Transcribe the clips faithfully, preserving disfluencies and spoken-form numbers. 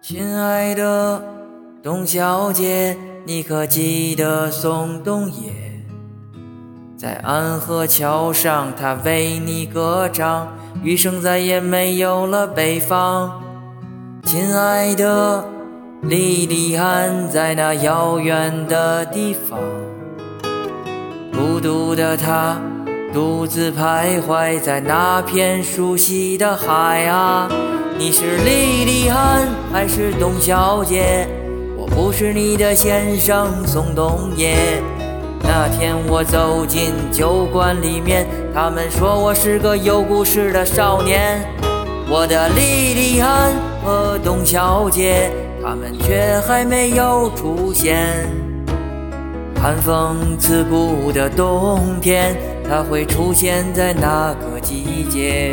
亲爱的董小姐，你可记得宋冬野？在安河桥上，他为你歌唱，余生再也没有了北方。亲爱的莉莉安，在那遥远的地方，孤独的她独自徘徊在那片熟悉的海啊。你是莉莉安还是董小姐？我不是你的先生宋冬野。那天我走进酒馆里面，他们说我是个有故事的少年。我的莉莉安和董小姐，他们却还没有出现。寒风刺骨的冬天，它会出现在哪个季节？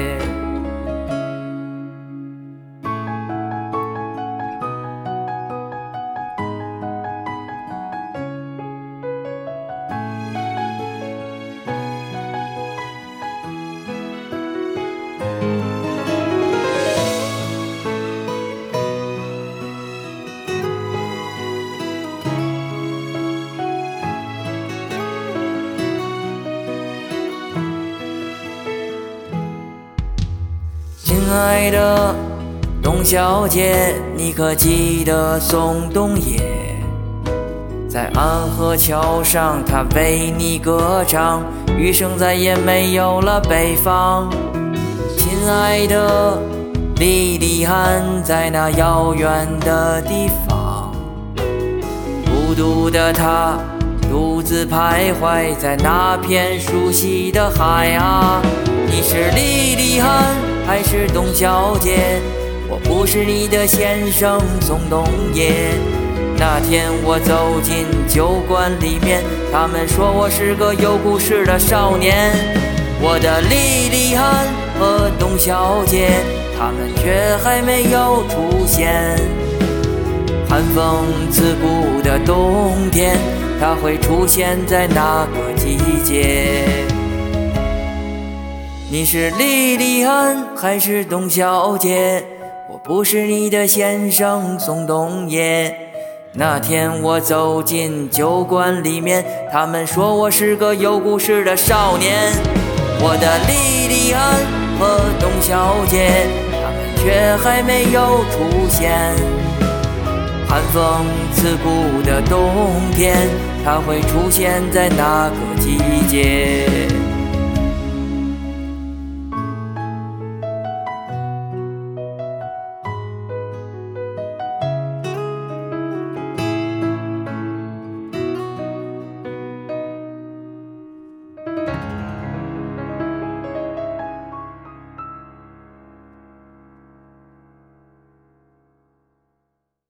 亲爱的董小姐，你可记得宋冬野？在安河桥上，他为你歌唱，余生再也没有了北方。亲爱的莉莉安，在那遥远的地方，孤独的她独自徘徊在那片熟悉的海啊。你是莉莉安还是董小姐？我不是你的先生宋冬野。那天我走进酒馆里面，他们说我是个有故事的少年。我的莉莉安和董小姐，他们却还没有出现。寒风刺骨的冬天，它会出现在哪个季节？你是莉莉安还是董小姐？我不是你的先生宋冬野。那天我走进酒馆里面，他们说我是个有故事的少年。我的莉莉安和董小姐，他们却还没有出现。寒风刺骨的冬天，它会出现在哪个季节？